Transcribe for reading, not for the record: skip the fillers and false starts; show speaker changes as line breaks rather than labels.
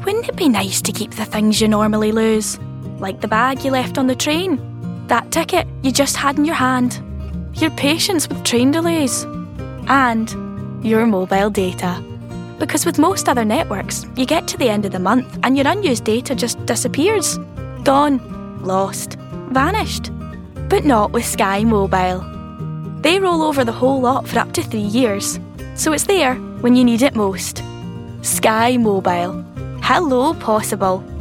Wouldn't it be nice to keep the things you normally lose? Like the bag you left on the train, that ticket you just had in your hand, your patience with train delays, and your mobile data. Because with most other networks, you get to the end of the month and your unused data just disappears. Gone, lost, vanished. But not with Sky Mobile. They roll over the whole lot for up to 3 years, so it's there when you need it most. Sky Mobile. Hello, possible.